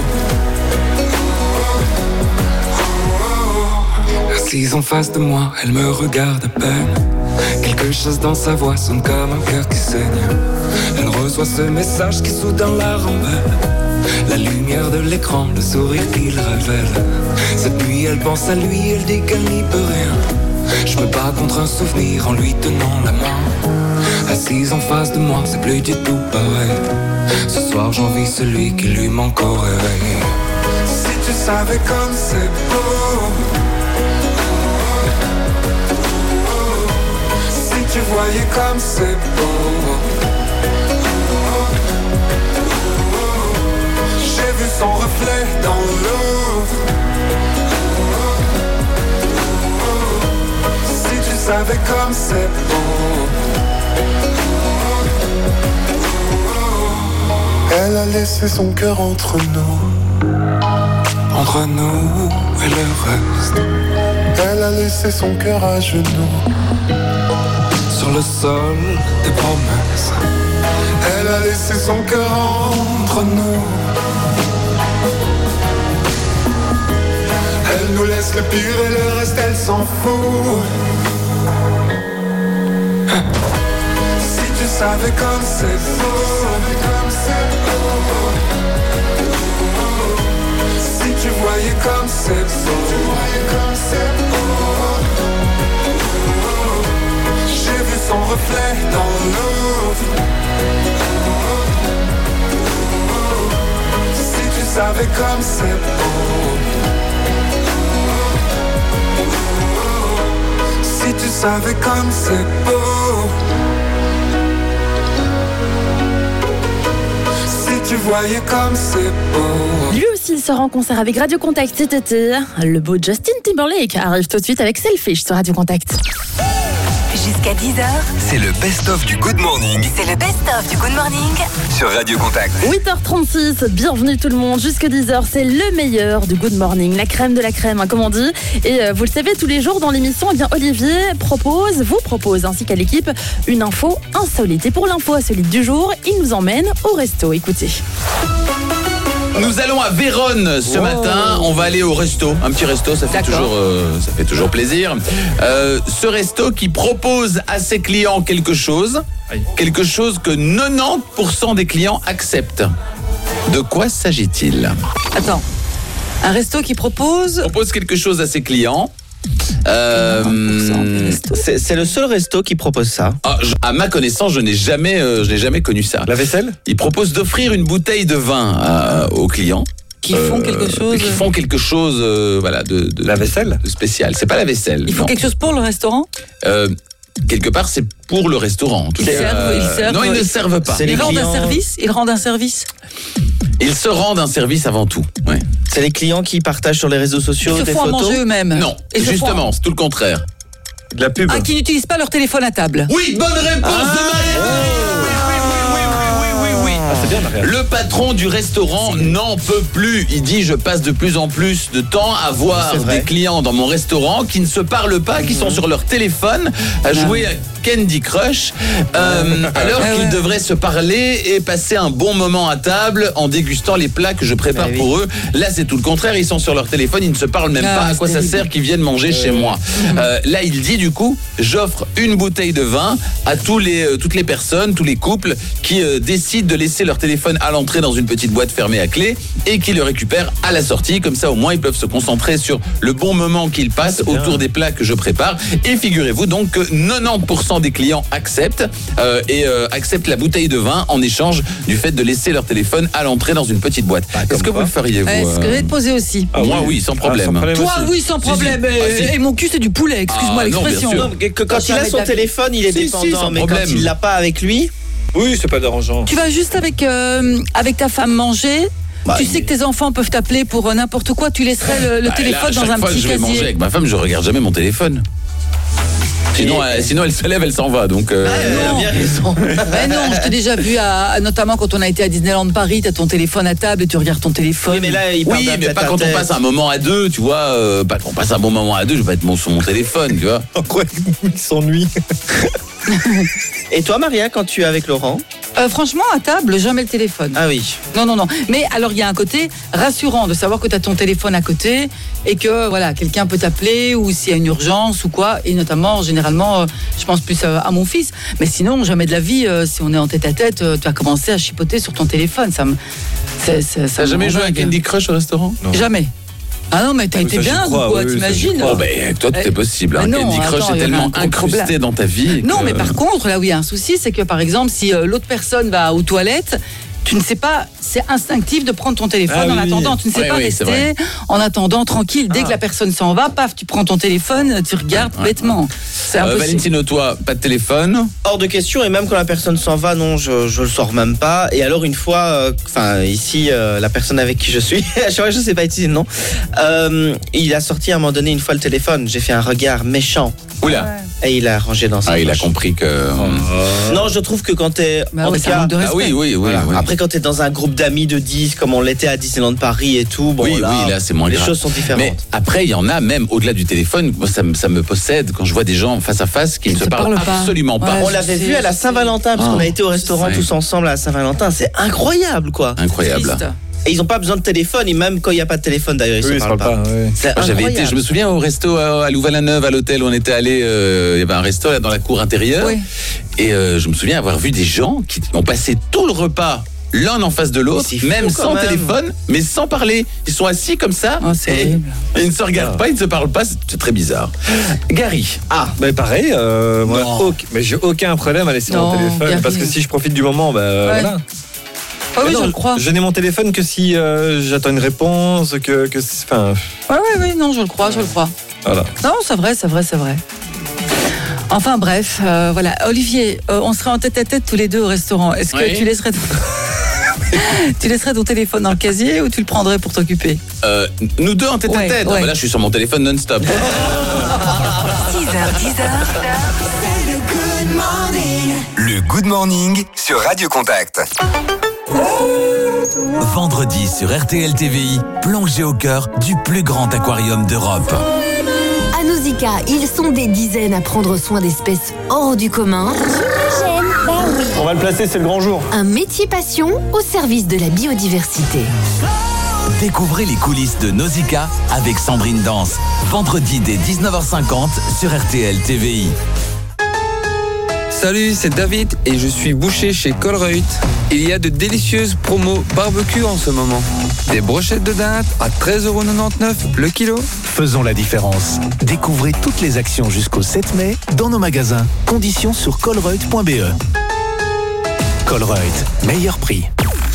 Assise en face de moi, elle me regarde à peine. Quelque chose dans sa voix sonne comme un cœur qui saigne. Elle reçoit ce message qui soudain la rembelle. La lumière de l'écran, le sourire qu'il révèle. Cette nuit elle pense à lui, elle dit qu'elle n'y peut rien. Je me bats contre un souvenir en lui tenant la main. Assise en face de moi, c'est plus du tout pareil. Ce soir j'envie celui qui lui manque au réveil. Si tu savais comme c'est beau. Si tu voyais comme c'est beau. J'ai vu son reflet dans l'eau. Si tu savais comme c'est beau. Elle a laissé son cœur entre nous. Entre nous et le reste. Elle a laissé son cœur à genoux. Sur le sol des promesses. Elle a laissé son cœur entre nous. Elle nous laisse le pire et le reste elle s'en fout. Si tu savais comme c'est beau. Si tu voyais comme c'est beau. J'ai vu son reflet dans l'eau. Si tu savais comme c'est beau. Si tu savais comme c'est beau. Si tu voyais comme c'est beau. Lui aussi, il sera en concert avec Radio Contact cet été. Le beau Justin Timberlake arrive tout de suite avec Selfish sur Radio Contact. Jusqu'à dix heures, C'est le best-of du Good Morning c'est le best-of du Good Morning. sur Radio Contact. huit heures trente-six, bienvenue tout le monde. Jusque dix heures, c'est le meilleur du Good Morning, la crème de la crème, hein, comme on dit. Et euh, vous le savez, tous les jours dans l'émission, eh bien, Olivier propose, vous propose, ainsi qu'à l'équipe, une info insolite. Et pour l'info insolite du jour, il nous emmène au resto. Écoutez. Nous allons à Vérone ce Oh. matin. On va aller au resto, un petit resto, ça fait toujours, euh, ça fait toujours plaisir. Euh, ce resto qui propose à ses clients quelque chose, quelque chose que quatre-vingt-dix pour cent des clients acceptent. De quoi s'agit-il ? Attends, un resto qui propose propose quelque chose à ses clients. Euh, c'est, c'est le seul resto qui propose ça. Ah, je- à ma connaissance, je n'ai jamais, euh, je n'ai jamais connu ça. La vaisselle ? Ils proposent d'offrir une bouteille de vin à- aux clients. Qui font quelque chose Qui font quelque chose, euh, voilà, de, de la vaisselle, de spécial. C'est pas la vaisselle. Ils font non. quelque chose pour le restaurant Euh, quelque part, c'est pour le restaurant. en tout Ils cas. servent, Euh, ils servent. non, ils ne servent pas. Ils rendent un service Ils rendent un service Ils se rendent un service avant tout. Ouais. C'est les clients qui partagent sur les réseaux sociaux Ils se des font à photos. manger eux-mêmes. Non, Ils se font justement, à- c'est tout le contraire. De la pub. Ah, qui n'utilisent pas leur téléphone à table. Oui, bonne réponse de Marie. Ah, c'est bien, Marie. Le patron du restaurant n'en peut plus. Il dit, je passe de plus en plus de temps à voir C'est vrai. des clients dans mon restaurant qui ne se parlent pas, qui sont sur leur téléphone à jouer à Candy Crush, euh, alors Ah qu'ils ouais. devraient se parler et passer un bon moment à table en dégustant les plats que je prépare Bah oui. pour eux. Là, c'est tout le contraire. Ils sont sur leur téléphone, ils ne se parlent même Ah, pas. À c'est quoi ça terrible. sert qu'ils viennent manger chez moi? Euh, Là, il dit du coup, j'offre une bouteille de vin à tous les, euh, toutes les personnes, tous les couples qui euh, décident de laisser leur téléphone à l'entrée dans une petite boîte fermée à clé et qui le récupèrent à la sortie. Comme ça, au moins, ils peuvent se concentrer sur le bon moment qu'ils passent autour des plats que je prépare. Et figurez-vous donc que quatre-vingt-dix pour cent cent des clients acceptent euh, et euh, acceptent la bouteille de vin en échange du fait de laisser leur téléphone à l'entrée dans une petite boîte. Bah, Est-ce que vous le feriez, vous Ouais, c'est ce que je vais te poser aussi. Ah, Moi, oui, sans problème. Ah, sans problème. Toi, aussi. oui, sans problème. Si, si. Et, Ah, si. et mon cul, c'est du poulet, excuse-moi Ah, non, l'expression. bien sûr. Non, que, que quand il a son téléphone, il est Si, si, dépendant, sans mais problème. quand il l'a pas avec lui, Oui, c'est pas dérangeant. Tu vas juste avec, euh, avec ta femme manger. Bah, tu il- sais que tes enfants peuvent t'appeler pour euh, n'importe quoi. Tu laisserais le, le Bah, téléphone là, dans chaque un fois petit que je vais manger casier. avec ma femme, je regarde jamais mon téléphone. Sinon, elle, sinon elle se lève, elle s'en va. Donc, euh, elle a bien raison. Ben non, je t'ai déjà vu, à, notamment quand on a été à Disneyland Paris, t'as ton téléphone à table et tu regardes ton téléphone. Oui, mais là, il parle oui, d'un mais tête pas à quand on tête. passe un moment à deux, tu vois. Euh, pas quand on passe un bon moment à deux, je vais pas être mon, sur mon téléphone, tu vois. En quoi il s'ennuie? Et toi, Maria, quand tu es avec Laurent? Euh, franchement, à table, jamais le téléphone. Ah oui. Non, non, non. Mais alors, il y a un côté rassurant de savoir que tu as ton téléphone à côté et que voilà, quelqu'un peut t'appeler ou s'il y a une urgence ou quoi. Et notamment, généralement, euh, je pense plus euh, à mon fils. Mais sinon, jamais de la vie, euh, si on est en tête à tête, euh, tu vas commencer à chipoter sur ton téléphone. Ça me. c'est- c'est- ça T'as me jamais rend joué à dingue. Candy Crush au restaurant? Jamais. Ah non, mais t'as Oui, été ça, j'y bien crois, ou quoi, oui, ça, j'y t'imagines crois. Oh, ben, toi, tout Eh, est possible. Hein. mais non, Candy Crush attends, est il y en a tellement un gros incrusté problème. dans ta vie. Non, que- mais par contre, là où il y a un souci, c'est que par exemple, si euh, l'autre personne va aux toilettes, tu ne sais pas, c'est instinctif de prendre ton téléphone Ah en oui. attendant. Tu ne sais Ouais, pas oui, c'est rester vrai. en attendant tranquille. Dès Ah. que la personne s'en va, paf, tu prends ton téléphone, tu regardes Ouais, bêtement. C'est Euh, impossible. Valentino, toi, pas de téléphone? Hors de question, et même quand la personne s'en va, non, je, je le sors même pas. Et alors, une fois, enfin, ici, euh, la personne avec qui je suis, à chaque fois, je sais pas utiliser le nom, euh, il a sorti à un moment donné une fois le téléphone. J'ai fait un regard méchant. Oula. Et il a rangé dans sa Ah, il a poche. compris que. Non, je trouve que quand t'es. Bah en ouais, tout ça cas, manque de Ah respect. oui, oui, oui. voilà. oui. Après, quand t'es dans un groupe d'amis de dix, comme on l'était à Disneyland Paris et tout, bon, oui, là, oui, là, c'est moins les grave. choses sont différentes. Mais après, il y en a même au-delà du téléphone. Moi, ça, me- ça me possède quand je vois des gens face à face qui Ils ne se se parlent parlent pas. absolument pas. Ouais, On je l'avait sais, vu à la je sais. Saint-Valentin, parce Ah, qu'on a été au restaurant ouais. tous ensemble à la Saint-Valentin. C'est incroyable, quoi. Incroyable. Triste. Et ils n'ont pas besoin de téléphone, et même quand il n'y a pas de téléphone, d'ailleurs, ils Oui, ne ils se se parlent parlent pas. pas, ouais. C'est Moi, j'avais été, incroyable. je me souviens au resto à, à Louvain-la-Neuve, à l'hôtel où on était allé, euh, il y avait un resto là dans la cour intérieure. Oui. Et euh, je me souviens avoir vu des gens qui ont passé tout le repas l'un en face de l'autre, C'est fou, même quand sans même. téléphone, mais sans parler. Ils sont assis comme ça, Oh, c'est et, horrible. et ils ne se regardent pas, ils ne se parlent pas, c'est c'est très bizarre. Gary. Ah, bah pareil, euh, moi, Non. aucun- mais j'ai aucun problème à laisser Non, mon téléphone. Gary. Parce que si je profite du moment, bah Ouais. voilà. Ah oui, Mais non, je le crois. Je n'ai mon téléphone que si euh, j'attends une réponse, que. que enfin, Ouais, ouais, ouais, non, je le crois, je le crois. voilà. Non, c'est vrai, c'est vrai, c'est vrai. Enfin bref, euh, voilà. Olivier, euh, on serait en tête à tête tous les deux au restaurant. Est-ce que Oui. tu laisserais ton... tu laisserais ton téléphone dans le casier ou tu le prendrais pour t'occuper? Euh, nous deux en tête Ouais, à tête. ouais. Ah, bah là, je suis sur mon téléphone non-stop. six heures, dix heures. Le Good Morning sur Radio Contact. Vendredi sur R T L T V I, plongez au cœur du plus grand aquarium d'Europe. À Nausicaa, ils sont des dizaines à prendre soin d'espèces hors du commun. J'aime, bah oui. On va le placer, c'est le grand jour. Un métier passion au service de la biodiversité. Découvrez les coulisses de Nausicaa avec Sandrine Danse. Vendredi dès dix-neuf heures cinquante sur R T L T V I. Salut, c'est David et je suis boucher chez Colruyt. Il y a de délicieuses promos barbecue en ce moment. Des brochettes de dinde à treize euros quatre-vingt-dix-neuf le kilo. Faisons la différence. Découvrez toutes les actions jusqu'au sept mai dans nos magasins. Conditions sur colruyt point b e. Colruyt, meilleur prix.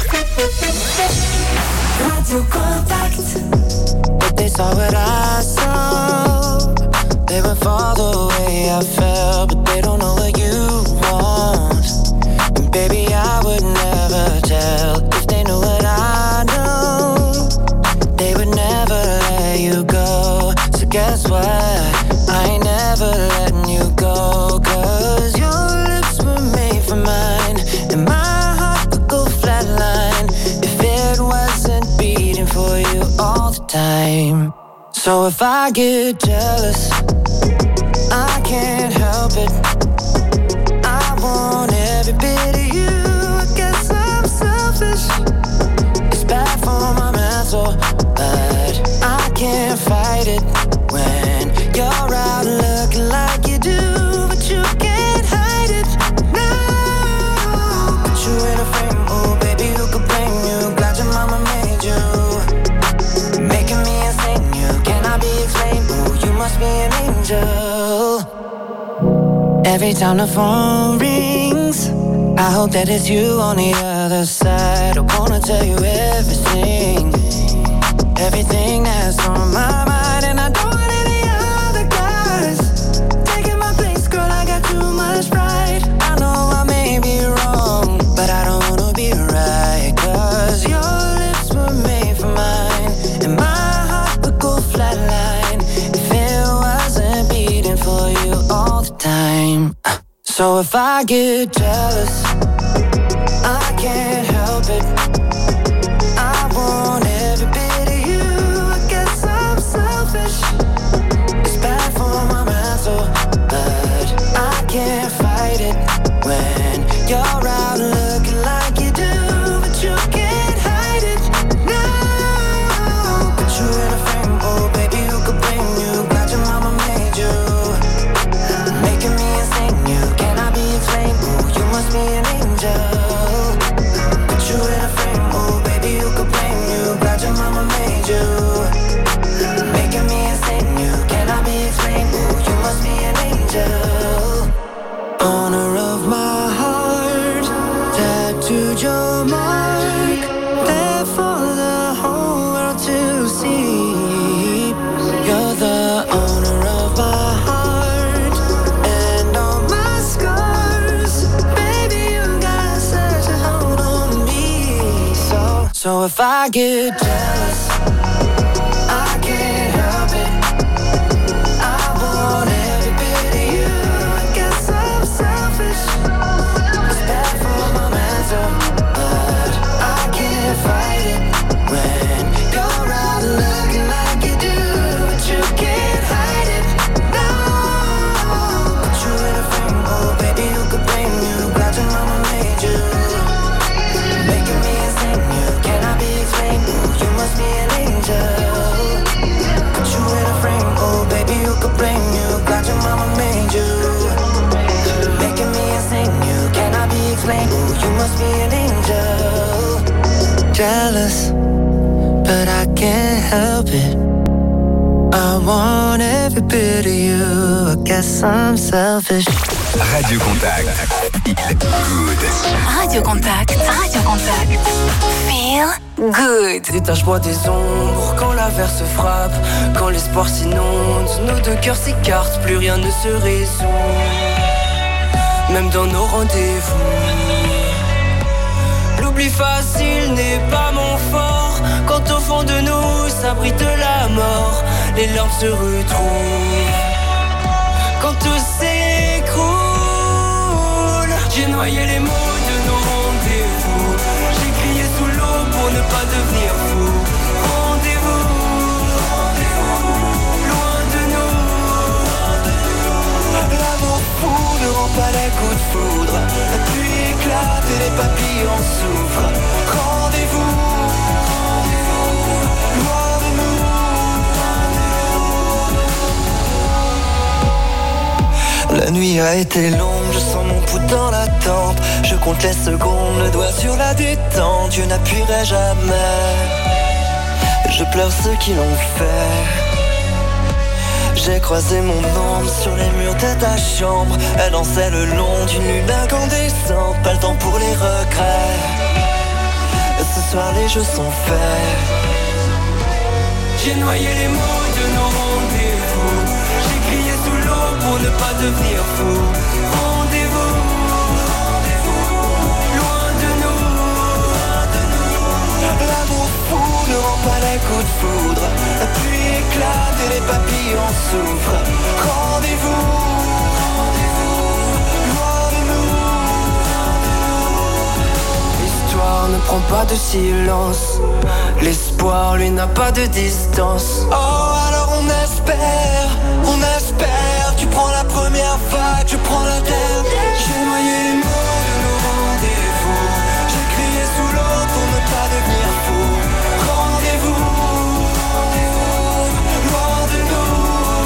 Radio Contact. But they saw what I saw. They would fall the way I felt, but they don't know what you want. And baby, I would never tell if they knew what I know. They would never let you go. So guess what? I ain't never letting you go. Cause your lips were made for mine, and my heart could go flatline if it wasn't beating for you all the time. So if I get jealous, I can't help it. I want every bit of you. I guess I'm selfish. It's bad for my mental, but I can't fight it when you're out looking like you do, but you can't hide it. No, put you in a frame, oh baby, who could blame you? Glad your mama made you, making me insane. You cannot be explained. Oh, you must be an angel. every time the phone rings, I hope that it's you on the other side. I wanna tell you everything, everything that's on my mind. And I don't want any other guys taking my place, girl, I got too much pride. I know I may be wrong, but I don't wanna be right. Cause your lips were made for mine, and my heart would go flatline if it wasn't beating for you all the time. So if I get jealous, I can't help it. I want every bit of you. I guess I'm selfish. It's bad for my mental, but I can't fight it when you're out looking like you do, but you can't hide it. No, put you in a frame, oh baby, who could blame you? Glad your mama made you, making me insane. You cannot be explained. Ooh, you must be an angel. Put you in a frame, oh baby, who could blame you? Glad your mama made you, making me insane. You cannot be explained. Ooh, you must be an angel. Owner of my heart, tattooed your mark, there for the whole world to see. You're the owner of my heart and all my scars. Baby, you got such a hold on me. So, so if I get jealous, I can't help it. I want every bit of you. I guess I'm selfish. It's bad for my mental, but I can't fight it when you're out looking like you do, but you can't hide it. No, put you in a frame, oh baby, who could blame you? Glad your mama made you, making me insane. You cannot be explained. Ooh, you must be an angel. Put you in a frame, oh baby, who could blame you? Glad your mama made you, making me insane. You cannot be explained. Ooh, you must be an angel. Jealous, but I can't help it. I want every bit of you. I guess I'm selfish. Radio Contact. Good. Radio Contact. Radio Contact. Feel good. Détache-moi des ombres quand l'averse frappe, quand l'espoir s'inonde, nos deux cœurs s'écartent, plus rien ne se résout, même dans nos rendez-vous. L'oubli facile n'est pas mon fort, quand au fond de nous s'abrite la mort, les larmes se retrouvent, quand tout s'écroule. J'ai noyé les mots de nos rendez-vous, j'ai crié sous l'eau pour ne pas devenir fou. Rendez-vous, rendez-vous, loin de nous. L'amour fou ne rend pas les coups de foudre, la pluie éclate et les papillons souffrent. Rendez-vous, rendez-vous, loin de nous. La nuit a été longue, je sens mon pouls dans la tempe. Je compte les secondes, le doigt sur la détente. Dieu n'appuierait jamais. Je pleure ceux qui l'ont fait. J'ai croisé mon ombre sur les murs de ta chambre. Elle dansait le long d'une lune incandescente. Pas le temps pour les regrets. Ce soir les jeux sont faits. J'ai noyé les mots de nos rendez-vous, j'ai crié sous l'eau pour ne pas devenir fou. Rendez-vous, rendez-vous, loin de nous. L'amour fou ne rend pas les coups de foudre, la pluie éclate et les papillons souffrent. Rendez-vous, rendez-vous, loin de nous. L'histoire ne prend pas de silence, l'espoir lui n'a pas de distance. Oh alors on espère, on espère. Tu prends la première vague, je prends la dernière. J'ai noyé les mots de nos rendez-vous, j'ai crié sous l'eau pour ne pas devenir fou. Rendez-vous, rendez-vous, loin de nous.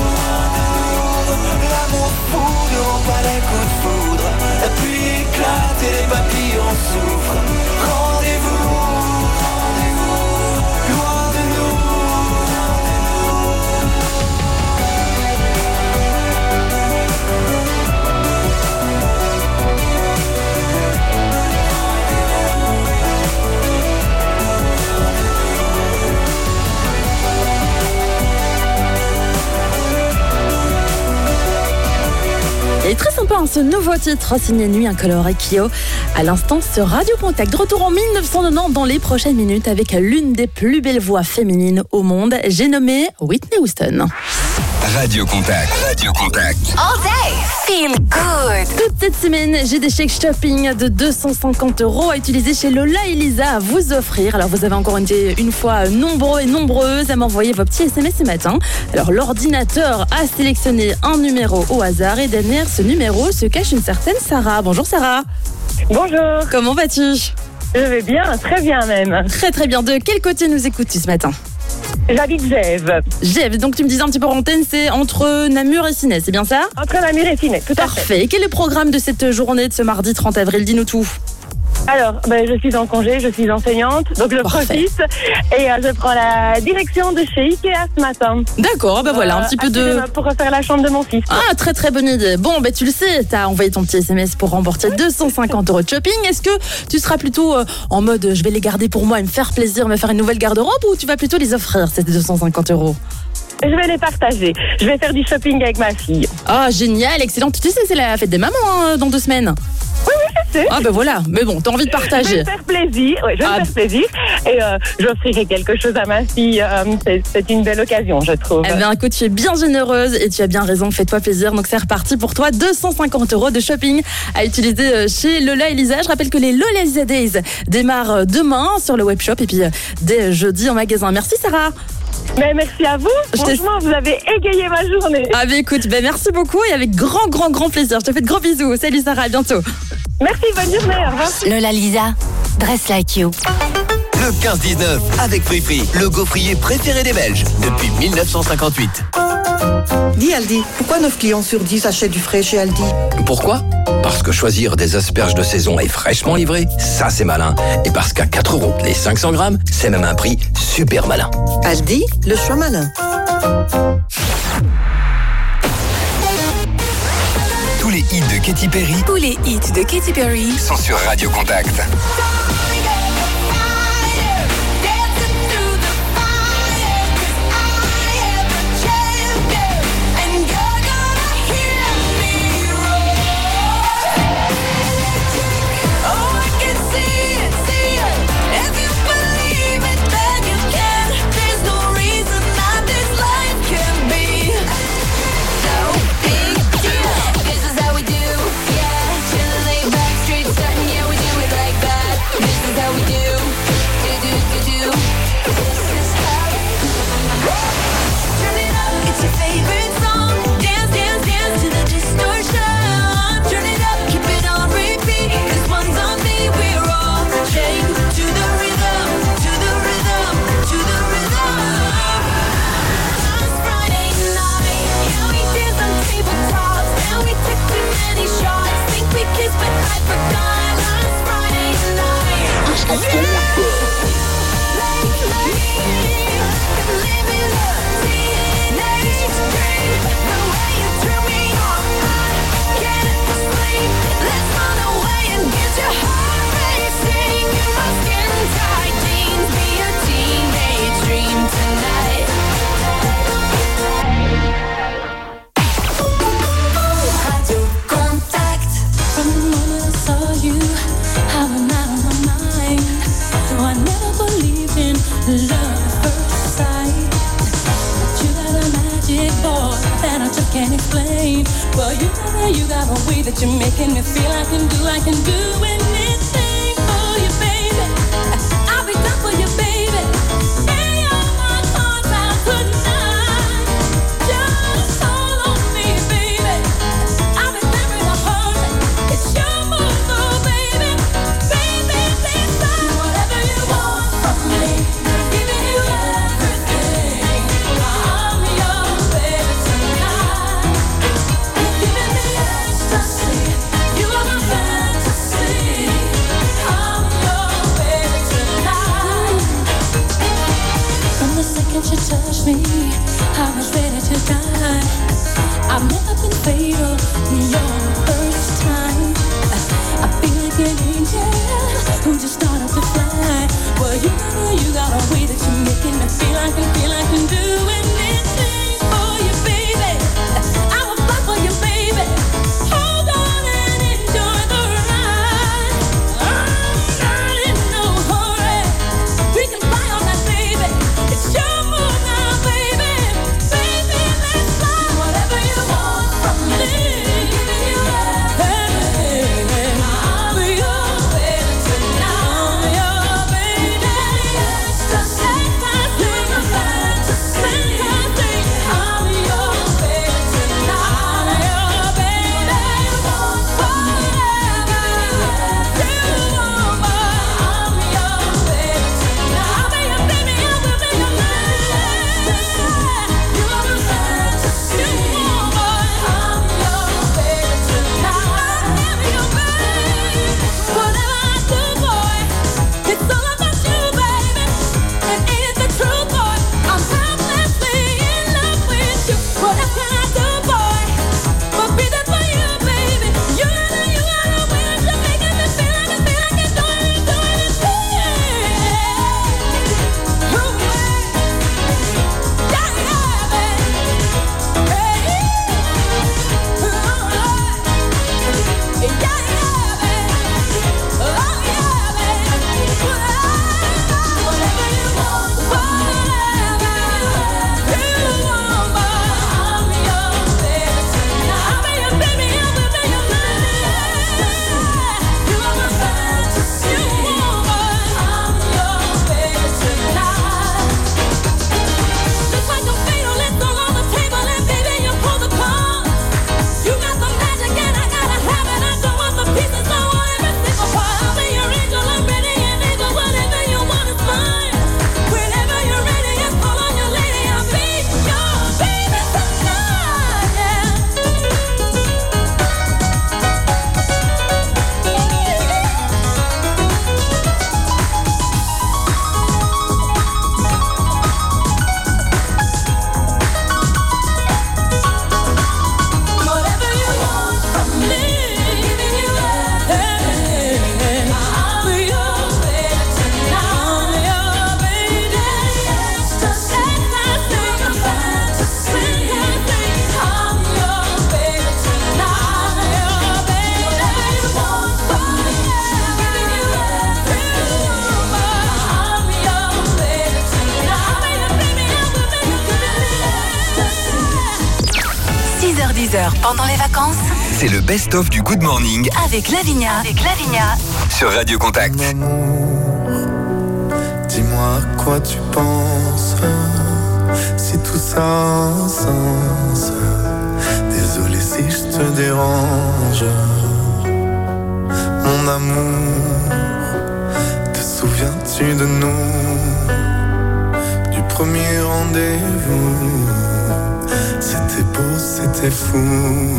L'amour fou ne rend pas les coups de foudre, la pluie éclate et les papillons souffrent. Rendez-vous, rendez-vous, loin de nous. ce nouveau titre signé Nuit Incolore et Kyo. À l'instant sur Radio Contact. De retour en dix-neuf cent quatre-vingt-dix dans les prochaines minutes avec l'une des plus belles voix féminines au monde. J'ai nommé Whitney Houston. Radio Contact. Radio Contact. All day, feel good. Toute cette semaine, j'ai des chèques shopping de deux cent cinquante euros à utiliser chez Lola et Lisa à vous offrir. Alors vous avez encore été une fois nombreux et nombreuses à m'envoyer vos petits S M S ce matin. Alors l'ordinateur a sélectionné un numéro au hasard et derrière ce numéro se cache une certaine Sarah. Bonjour Sarah. Bonjour. Comment vas-tu? Je vais bien, très bien même. Très très bien. De quel côté nous écoutes-tu ce matin? J'habite Gèves. Gèves, donc tu me disais un petit peu en antenne, c'est entre Namur et Ciney, c'est bien ça? Entre Namur et Ciney, tout à Parfait. fait. Parfait. Quel est le programme de cette journée de ce mardi trente avril? Dis-nous tout. Alors, ben, je suis en congé, je suis enseignante, donc je Parfait. profite et euh, je prends la direction de chez Ikea ce matin. D'accord, bah voilà, un petit peu de... Pour refaire la chambre de mon fils. Ah, très très bonne idée. Bon, bah tu le sais, t'as envoyé ton petit S M S pour remporter deux cent cinquante euros de shopping. Est-ce que tu seras plutôt euh, en mode euh, je vais les garder pour moi et me faire plaisir, me faire une nouvelle garde-robe, ou tu vas plutôt les offrir, ces deux cent cinquante euros? Je vais les partager. Je vais faire du shopping avec ma fille. Ah, génial, excellent. Tu sais, c'est la fête des mamans hein, dans deux semaines. Oui, oui, je sais. Ah, ben voilà. Mais bon, t'as envie de Je vais partager. me faire plaisir, oui, je vais Ah. me faire plaisir. Et euh, j'offrirai quelque chose à ma fille. euh, c'est, c'est une belle occasion, je trouve. Eh bien, écoute, tu es bien généreuse et tu as bien raison. Fais-toi plaisir. Donc, c'est reparti pour toi. deux cent cinquante euros de shopping à utiliser euh, chez Lola et Lisa. Je rappelle que les Lola Lisa Days démarrent euh, demain sur le webshop et puis euh, dès jeudi en magasin. Merci, Sarah. Mais merci à vous. Franchement, vous avez égayé ma journée. Ah, ben écoute, ben merci beaucoup et avec grand, grand, grand plaisir. Je te fais de gros bisous. Salut, Sarah. À bientôt. Merci, bonne journée. Au revoir. Lola Lisa, dress like you. Le quinze dix-neuf avec Free Free, le gaufrier préféré des Belges depuis mille neuf cent cinquante-huit. Dis Aldi, pourquoi neuf clients sur dix achètent du frais chez Aldi? Pourquoi? Parce que choisir des asperges de saison et fraîchement livrées, ça c'est malin. Et parce qu'à quatre euros les cinq cents grammes, c'est même un prix super malin. Aldi, le choix malin. Tous les hits de Katy Perry Tous les hits de Katy Perry sont sur Radio Contact. Can't explain, but you know you got a way that you're making me feel I can do, I can do anything for you, baby. I'll be done for you, baby. Any of my thoughts out tonight. Just hold on me, baby. I'll be there in a hurry. It's your move, oh, baby. Baby, please do whatever you want from me. Giving you everything. I'm your baby tonight. Giving me ecstasy. You are my fantasy. I'm your baby tonight. From the second you touched me, I was ready to die. I've never been fatal. You're the first time. I feel like an angel who just started to fly. Well, you know you got a way that you're making me feel I can feel I can do anything for you, baby. I will fight for you, baby. Hold on dix heures pendant les vacances. C'est le best-of du Good Morning Avec Lavinia. Avec Lavinia. sur Radio Contact. Dis-moi à quoi tu penses, si tout ça a un sens. Désolé si je te dérange. Mon amour, te souviens-tu de nous, du premier rendez-vous? C'était beau, c'était fou.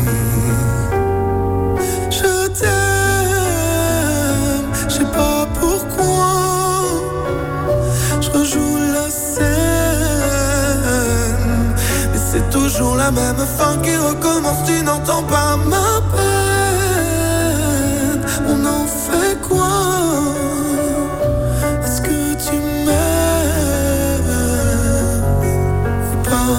Je t'aime, je sais pas pourquoi. Je rejoue la scène, mais c'est toujours la même fin qui recommence. Tu n'entends pas ma peine. On en fait quoi? Est-ce que tu m'aimes ou pas?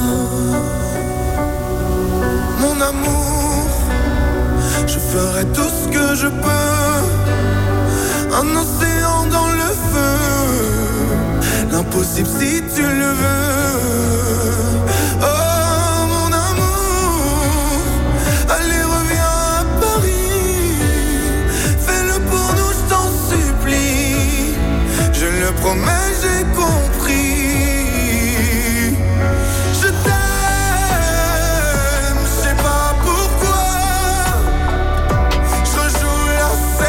Mon amour, je ferai tout ce que je peux. Un océan dans le feu, l'impossible si tu le veux. Oh mon amour, allez reviens à Paris. Fais-le pour nous, je t'en supplie. Je le promets, j'ai compris. Je t'aime, je sais pas pourquoi. Je rejoue la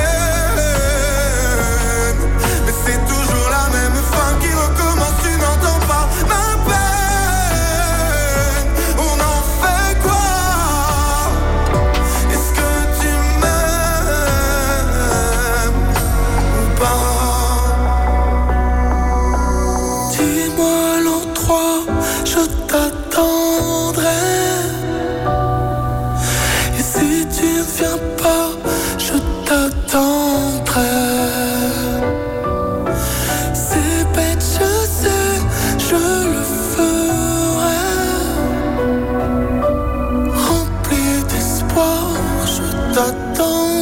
scène, mais c'est toujours la même fin qui recommence. Tu n'entends pas ma peine. On en fait quoi? Est-ce que tu m'aimes ou pas? Dis-moi l'endroit, je t'attendrai. Et si tu ne viens pas, je t'attendrai. C'est bête, je sais, je le ferai. Rempli d'espoir, je t'attendrai.